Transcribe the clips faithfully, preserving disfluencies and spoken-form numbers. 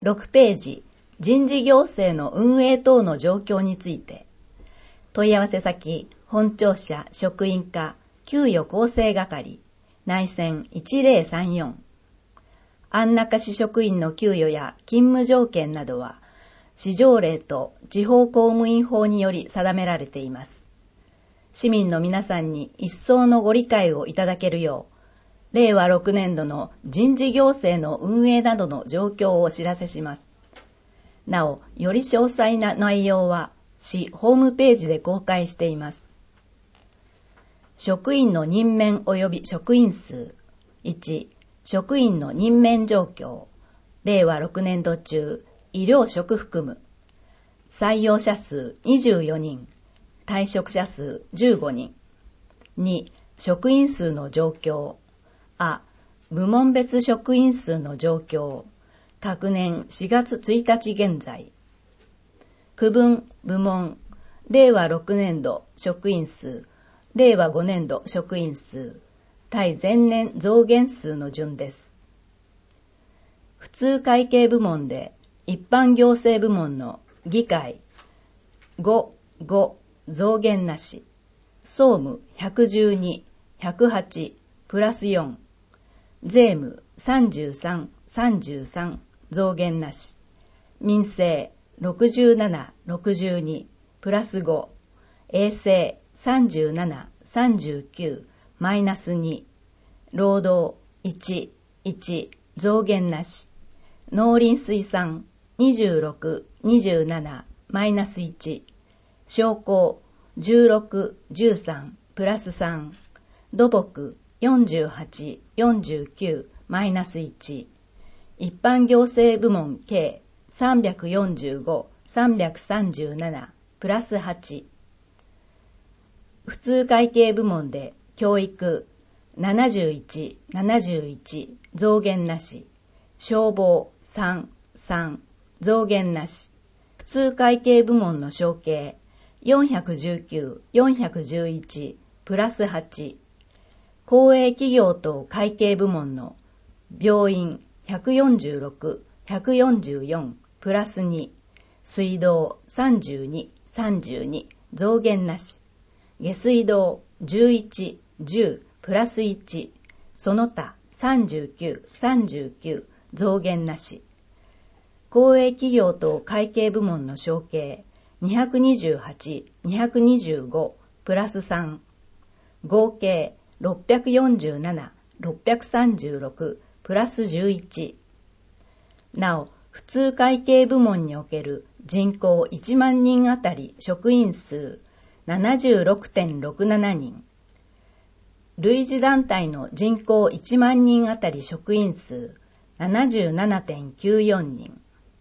ろくページ、人事行政の運営等の状況について。問い合わせ先、本庁舎職員課給与構成係、内線いちぜろさんよん。安中市職員の給与や勤務条件などは、市条例と地方公務員法により定められています。市民の皆さんに一層のご理解をいただけるよう、れいわろくねんどの人事行政の運営などの状況をお知らせします。なお、より詳細な内容は市ホームページで公開しています。職員の任免及び職員数。いち、職員の任免状況。れいわろくねんど中、医療職含む。採用者数にじゅうよにん。退職者数じゅうごにん。に、職員数の状況。あ、部門別職員数の状況。各年しがつついたち現在。区分、部門、れいわろくねんど職員数、れいわごねんど職員数、対前年増減数の順です。普通会計部門で一般行政部門の議会ご、ご、増減なし、総務ひゃくじゅうに、ひゃくはち、プラスよん、税務さんじゅうさん、さんじゅうさん、増減なし、民生ろくじゅうなな、ろくじゅうに、プラスご、衛生さんじゅうなな、さんじゅうきゅう、マイナスに、労働いち、いち、増減なし、農林水産にじゅうろく、にじゅうなな、マイナスいち、商工じゅうろく、じゅうさん、プラスさん、土木よんじゅうはち、よんじゅうきゅう、マイナスいち、一般行政部門計さんびゃくよんじゅうご、さんびゃくさんじゅうなな、プラスはち。普通会計部門で教育ななじゅういち、ななじゅういち、増減なし。消防さん、さん、増減なし。普通会計部門の承継よんひゃくじゅうきゅう、よんひゃくじゅういち、プラスはち。公営企業等会計部門の病院ひゃくよんじゅうろく、ひゃくよんじゅうよん、プラスに。水道さんじゅうに、さんじゅうに、増減なし。下水道じゅういち、じゅう、プラスいち。その他さんじゅうきゅう、さんじゅうきゅう、増減なし。公営企業等会計部門の承継にひゃくにじゅうはち、にひゃくにじゅうご、プラスさん。合計ろっぴゃくよんじゅうなな、ろっぴゃくさんじゅうろく、プラスじゅういち。なお、普通会計部門における人口いちまんにんあたり職員数 ななじゅうろくてんろくなな 人。類似団体の人口いちまんにんあたり職員数 ななじゅうななてんきゅうよん 人。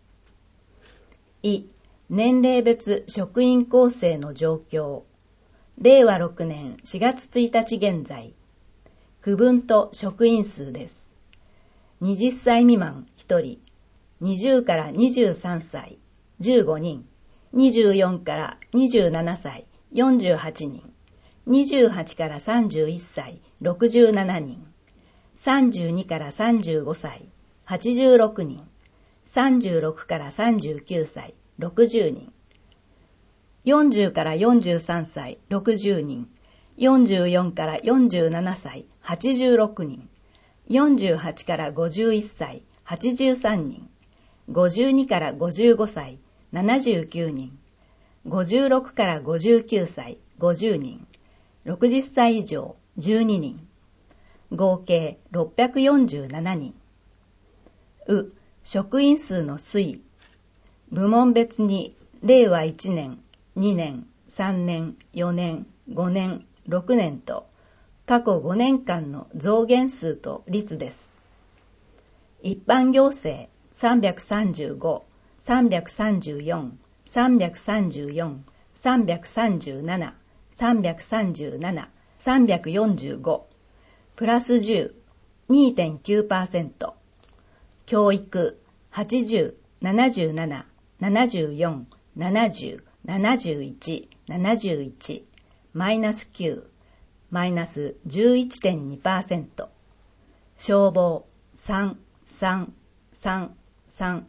い、年齢別職員構成の状況。れいわろくねんしがつついたち現在。区分と職員数です。はたち未満ひとり。にじゅうからにじゅうさんさいじゅうごにん。にじゅうよんからにじゅうななさいよんじゅうはちにん。にじゅうはちからさんじゅういっさいろくじゅうななにん。さんじゅうにからさんじゅうごさいはちじゅうろくにん。さんじゅうろくからさんじゅうきゅうさいろくじゅうにん。よんじゅうからよんじゅうさんさいろくじゅうにん。よんじゅうよんからよんじゅうななさいはちじゅうろくにん。よんじゅうはちからごじゅういっさいはちじゅうさんにん。ごじゅうにからごじゅうごさいななじゅうきゅうにん。ごじゅうろくからごじゅうきゅうさいごじゅうにん。ろくじゅっさい以上じゅうににん。合計ろっぴゃくよんじゅうななにん。う、職員数の推移。部門別にれいわいちねん、にねん、さんねん、よねん、ごねん、ろくねんと過去ごねんかんの増減数と率です。一般行政さんびゃくさんじゅうご、さんびゃくさんじゅうよん、さんびゃくさんじゅうよん、さんびゃくさんじゅうなな、さんびゃくさんじゅうなな、さんびゃくよんじゅうご、プラスじゅう、にてんきゅうパーセント。教育はちじゅう、ななじゅうなな、ななじゅうよん、ななじゅう、ななじゅういち、ななじゅういち、マイナスきゅう、マイナス じゅういちてんにパーセント。消防さん、さん、さん、さん、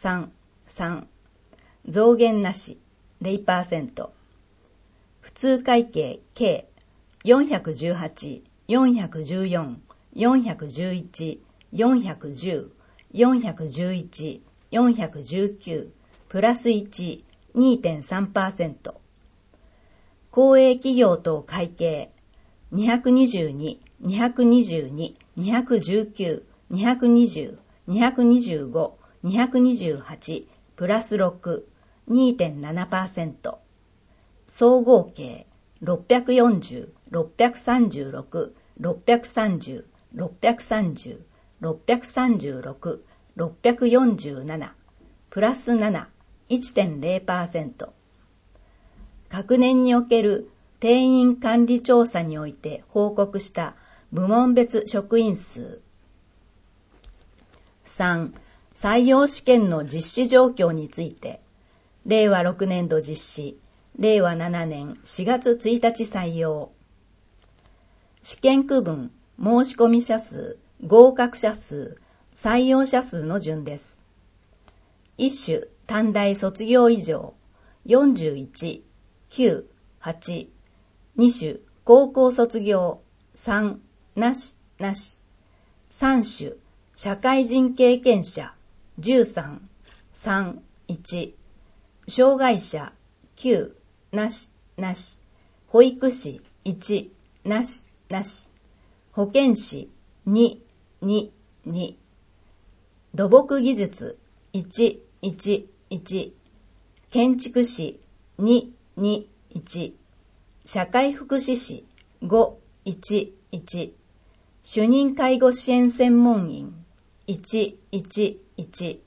さん、さん。増減なし、ゼロパーセント。普通会計 計よんひゃくじゅうはち、よんひゃくじゅうよん、よんひゃくじゅういち、よんひゃくじゅう、よんひゃくじゅういち、よんひゃくじゅうきゅう、プラスいち、にてんさんパーセント。公営企業等会計にひゃくにじゅうに、にひゃくにじゅうに、にひゃくじゅうきゅう、にひゃくにじゅう、にひゃくにじゅうご、にひゃくにじゅうはち、プラスろく、にてんななパーセント。総合計ろっぴゃくよんじゅう、ろっぴゃくさんじゅうろく、ろっぴゃくさんじゅう、ろっぴゃくさんじゅう、ろっぴゃくさんじゅうろく、ろっぴゃくよんじゅうなな、プラスなな、いってんゼロパーセント。各年における定員管理調査において報告した部門別職員数。さん、採用試験の実施状況について、れいわろくねんど実施、れいわななねんしがつついたち採用。試験区分、申し込み者数、合格者数、採用者数の順です。一種、短大卒業以上、よんじゅういち、きゅう、はち。二種、高校卒業、さん、なし、なし。三種、社会人経験者、じゅうさん、さん、いち。障害者、きゅう、なし、なし。保育士、いち、なし、なし。保健師、に、に、に。土木技術、いち、いち、いち。建築士、に、に、いち。社会福祉士、ご、いち、いち。主任介護支援専門員、いち、いち、いち。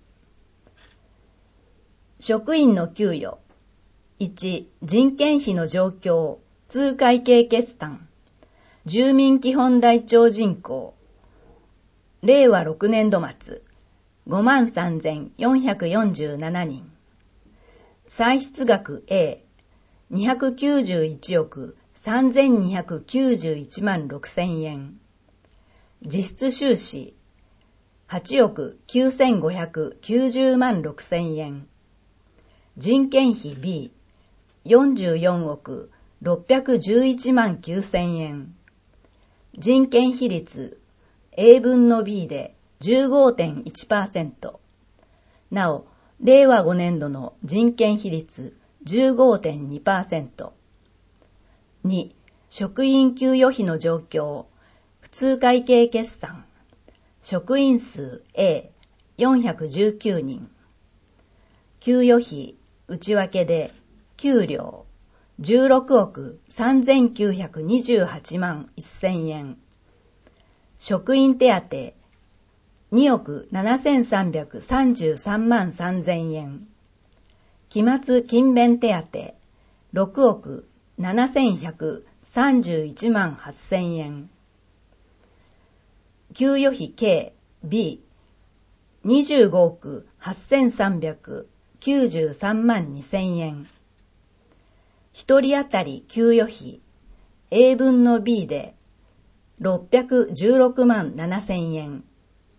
職員の給与、いち、人件費の状況、通会計決算、住民基本台帳人口、れいわろくねんど末、ごまんさんぜんよんひゃくよんじゅうななにん。歳出額 A、にひゃくきゅうじゅういちおくさんぜんにひゃくきゅうじゅういちまんろくせんえん。実質収支、はちおくきゅうせんごひゃくきゅうじゅうまんろくせんえん。人件費 B、よんじゅうよんおくろっぴゃくじゅういちまんきゅうせんえん。人件費率 A 分の B で じゅうごてんいちパーセント。なお、れいわごねんどの人件費率 じゅうごてんにパーセント。に、職員給与費の状況、普通会計決算。職員数 A、よんひゃくじゅうきゅうにん。給与費、内訳で、給料、じゅうろくおくさんぜんきゅうひゃくにじゅうはちまんせんえん。職員手当、におくななせんさんびゃくさんじゅうさんまんさんぜんえん。期末勤勉手当、ろくおくななせんひゃくさんじゅういちまんはっせんえん。給与費計 B、にじゅうごおくはっせんさんびゃくきゅうじゅうさんまんにせんえん。一人当たり給与費 A 分の B でろっぴゃくじゅうろくまんななせんえん。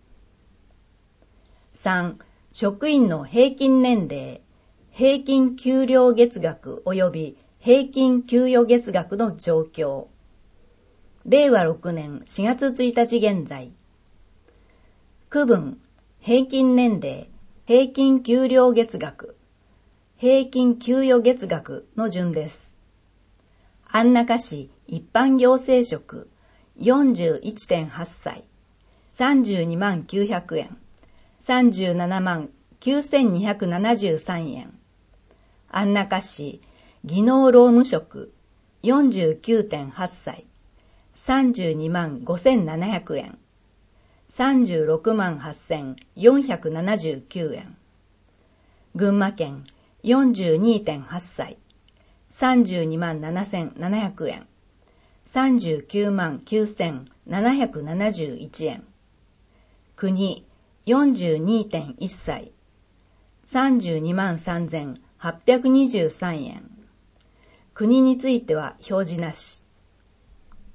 さん、職員の平均年齢、平均給料月額及び平均給与月額の状況。れいわろくねんしがつついたち現在。区分、平均年齢、平均給料月額、平均給与月額の順です。安中市一般行政職 よんじゅういってんはっさい、さんじゅうにまんきゅうひゃくえん、さんじゅうななまんきゅうせんにひゃくななじゅうさんえん。安中市技能労務職 よんじゅうきゅうてんはっさい、さんじゅうにまんごせんななひゃくえん、さんじゅうろくまんはっせんよんひゃくななじゅうきゅうえん。群馬県 よんじゅうにてんはっさい、さんじゅうにまんななせんななひゃくえん、さんじゅうきゅうまんきゅうせんななひゃくななじゅういちえん。国 よんじゅうにてんいっさい、さんじゅうにまんさんぜんはっぴゃくにじゅうさんえん。国については表示なし。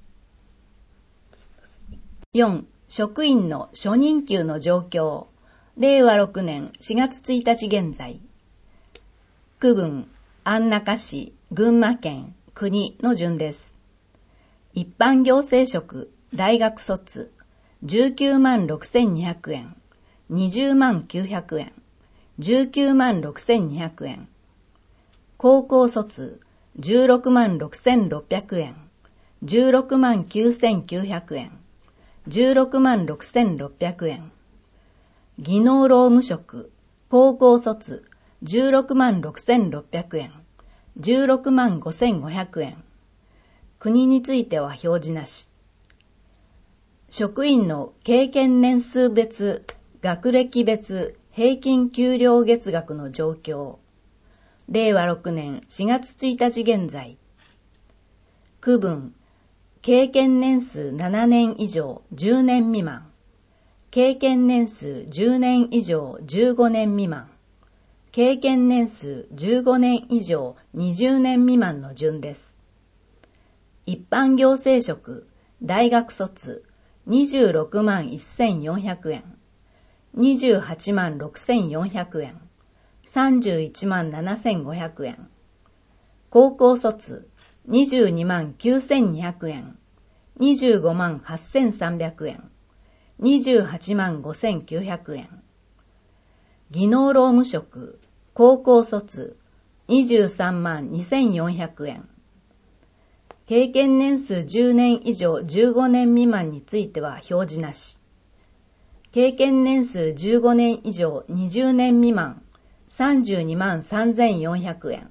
よん、職員の初任給の状況。 れいわろくねんしがつついたち現在。区分、安中市、群馬県、国の順です。一般行政職、大学卒、じゅうきゅうまんろくせんにひゃくえん、にじゅうまんきゅうひゃくえん、じゅうきゅうまんろくせんにひゃくえん。高校卒、じゅうろくまんろくせんろっぴゃくえん、じゅうろくまんきゅうせんきゅうひゃくえん、じゅうろくまんろくせんろっぴゃくえん。技能労務職、高校卒、じゅうろくまんろくせんろっぴゃくえん、じゅうろくまんごせんごひゃくえん。国については表示なし。職員の経験年数別、学歴別、平均給料月額の状況。れいわろくねんしがつついたち現在。区分、経験年数ななねん以上じゅうねん未満。経験年数じゅうねん以上じゅうごねん未満。経験年数じゅうごねん以上にじゅうねん未満の順です。一般行政職、大学卒、にじゅうろくまんせんよんひゃくえん、にじゅうはちまんろくせんよんひゃくえん、さんじゅういちまんななせんごひゃくえん。高校卒、にじゅうにまんきゅうせんにひゃくえん、にじゅうごまんはっせんさんびゃくえん、にじゅうはちまんごせんきゅうひゃくえん。技能労務職、高校卒、にじゅうさんまんにせんよんひゃくえん。経験年数じゅうねん以上じゅうごねん未満については表示なし。経験年数じゅうごねん以上にじゅうねん未満、さんじゅうにまんさんぜんよんひゃくえん。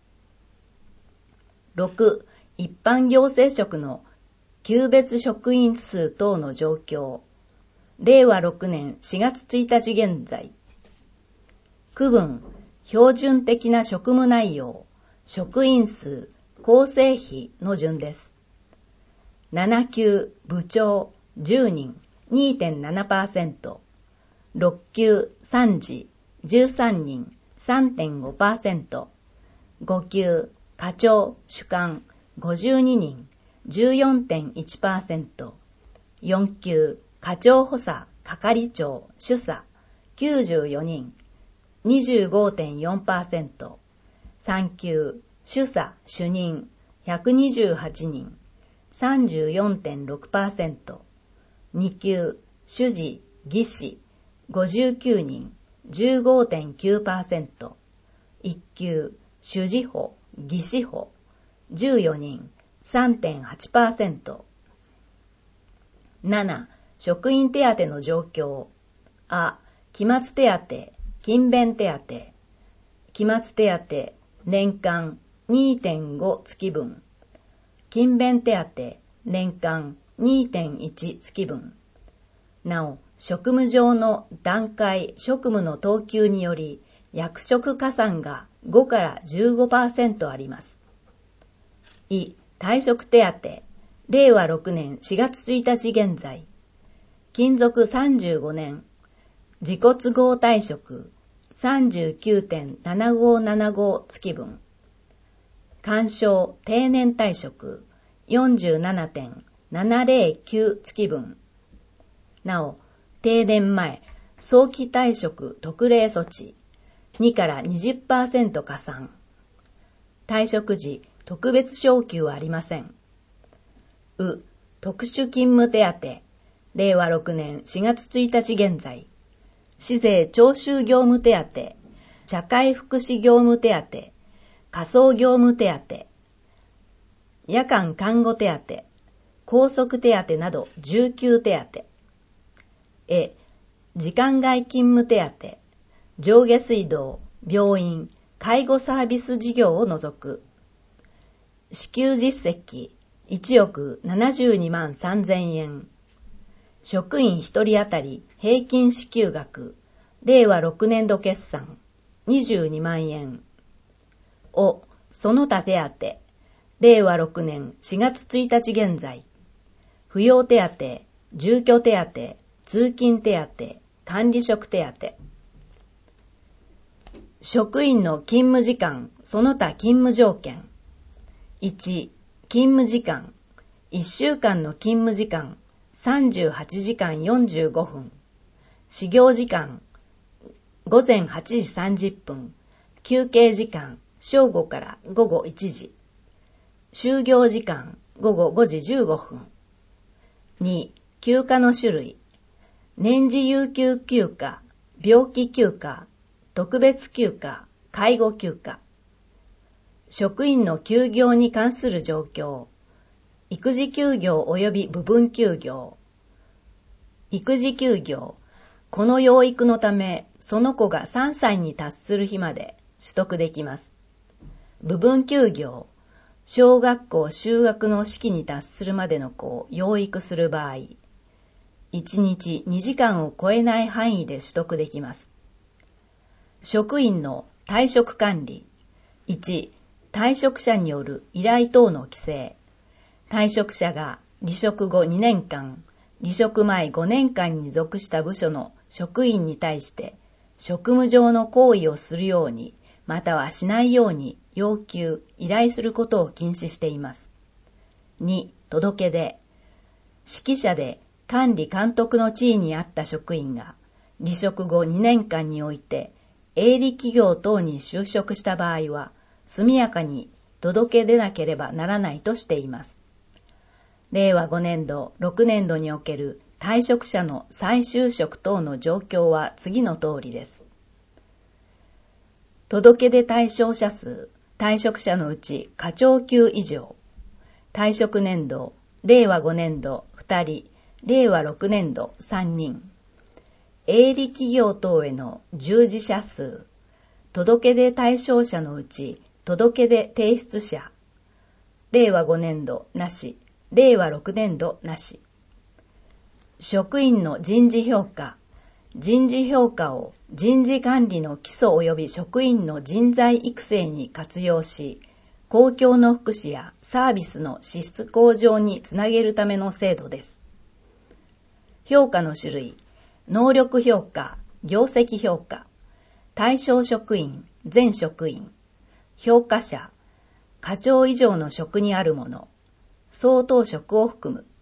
ろく、一般行政職の級別職員数等の状況。れいわろくねんしがつついたち現在。区分、標準的な職務内容、職員数、構成比の順です。なな級部長じゅうにん にてんななパーセント、ろっ級参事じゅうさんにん さんてんごパーセント、ご級課長主幹ごじゅうににん じゅうよんてんいちパーセント、よん級課長補佐係長主査きゅうじゅうよにん にじゅうごてんよんパーセント、さん級主査主任ひゃくにじゅうはちにん さんじゅうよんてんろくパーセント、に級主事技師ごじゅうきゅうにん じゅうごてんきゅうパーセント、いっ級主事補技師補じゅうよにん さんてんはちパーセント。なな、職員手当の状況。あ、期末手当、勤勉手当。期末手当、年間 にてんご 月分。勤勉手当、年間 にてんいち 月分。なお、職務上の段階職務の等級により、役職加算がごからじゅうごパーセントあります。い、退職手当、れいわろくねんしがつついたち現在。勤続さんじゅうごねん、自己都合退職 さんじゅうきゅうてんななごななご 月分。干渉定年退職 よんじゅうななてんななぜろきゅう 月分。なお、定年前、早期退職特例措置にから にじゅっパーセント 加算。退職時、特別昇給はありません。う、特殊勤務手当、れいわろくねんしがつついたち現在。市税徴収業務手当、社会福祉業務手当、仮想業務手当、夜間看護手当、拘束手当などじゅうきゅう手当。え、時間外勤務手当、上下水道、病院、介護サービス事業を除く。支給実績いちおくななじゅうにまんさんぜんえん。職員ひとり当たり平均支給額、れいわろくねん度決算にじゅうにまんえん。お、その他手当、れいわろくねんしがつついたち現在。扶養手当、住居手当、通勤手当、管理職手当。職員の勤務時間、その他勤務条件。いち、勤務時間。いっしゅうかんの勤務時間、さんじゅうはちじかんよんじゅうごふん。始業時間、 午前はちじさんじゅっぷん、休憩時間正午から午後いちじ、就業時間午後ごじじゅうごふん。に、休暇の種類、年次有給休暇、病気休暇、特別休暇、介護休暇。職員の休業に関する状況、育児休業及び部分休業。育児休業、この養育のため、その子がさんさいに達する日まで取得できます。部分休業、小学校就学の時期に達するまでの子を養育する場合、いちにちにじかんを超えない範囲で取得できます。職員の退職管理。いち、退職者による依頼等の規制。退職者が離職後にねんかん、離職前ごねんかんに属した部署の職員に対して職務上の行為をするように、またはしないように要求、依頼することを禁止しています。に、届け出。指揮者で管理監督の地位にあった職員が離職後にねんかんにおいて営利企業等に就職した場合は速やかに届け出なければならないとしています。れいわごねんど、ろくねんどにおける退職者の再就職等の状況は次の通りです。届け出対象者数、退職者のうち課長級以上。退職年度、れいわごねんどふたり、れいわろくねんどさんにん。営利企業等への従事者数、届け出対象者のうち届け出提出者。れいわごねんどなし、れいわろくねんどなし。職員の人事評価。人事評価を人事管理の基礎及び職員の人材育成に活用し、公共の福祉やサービスの質向上につなげるための制度です。評価の種類、能力評価、業績評価、対象職員、全職員、評価者、課長以上の職にあるもの、相当職を含む。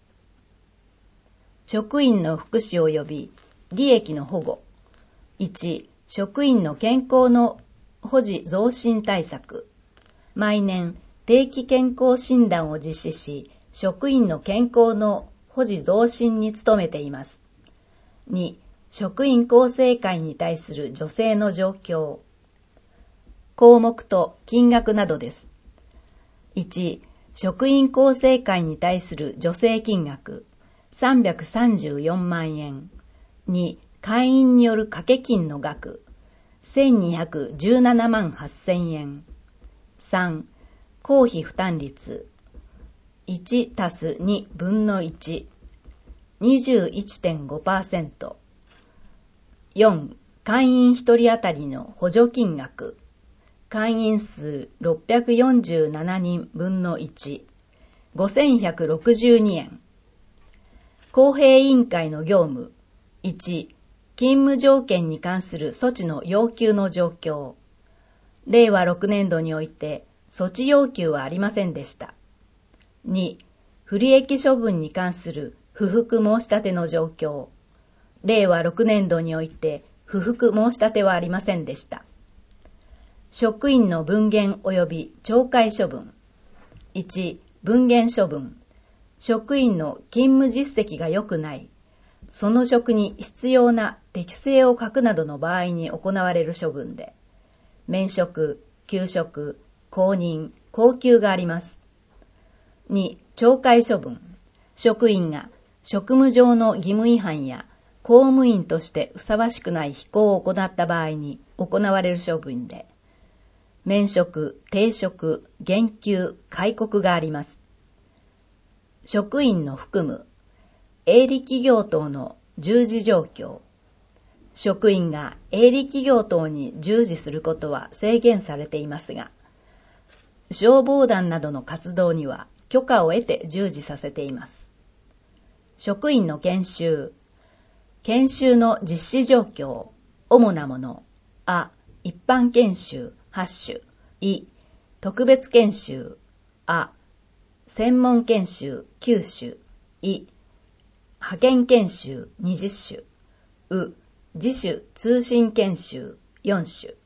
職員の福祉及び利益の保護。いち、職員の健康の保持増進対策。毎年定期健康診断を実施し、職員の健康の保持増進に努めています。に、職員構成会に対する助成の状況。項目と金額などです。いち、職員構成会に対する助成金額さんびゃくさんじゅうよんまんえん。に、会員による掛け金の額せんにひゃくじゅうななまんはっせんえん。さん、公費負担率いちたすにぶんのいち、にじゅういってんごパーセント。よん、会員ひとり当たりの補助金額会員数ろっぴゃくよんじゅうななにんぶんのいち、ごせんひゃくろくじゅうにえん。公平委員会の業務いち、勤務条件に関する措置の要求の状況。れいわろくねんどにおいて措置要求はありませんでした。に、不利益処分に関する不服申し立ての状況。れいわろくねんどにおいて不服申し立てはありませんでした。職員の分減及び懲戒処分。いち、分減処分。職員の勤務実績が良くない、その職に必要な適性を欠くなどの場合に行われる処分で、免職、休職、公認、降給があります。に、懲戒処分。職員が職務上の義務違反や公務員としてふさわしくない非行を行った場合に行われる処分で、免職、停職、減給、戒告があります。職員の含む営利企業等の従事状況。職員が営利企業等に従事することは制限されていますが、消防団などの活動には許可を得て従事させています。職員の研修。研修の実施状況。主なもの。あ、一般研修はちしゅ。い、特別研修。あ、専門研修きゅうしゅ。い、派遣研修にじゅっしゅ。う、 自主通信研修よん種。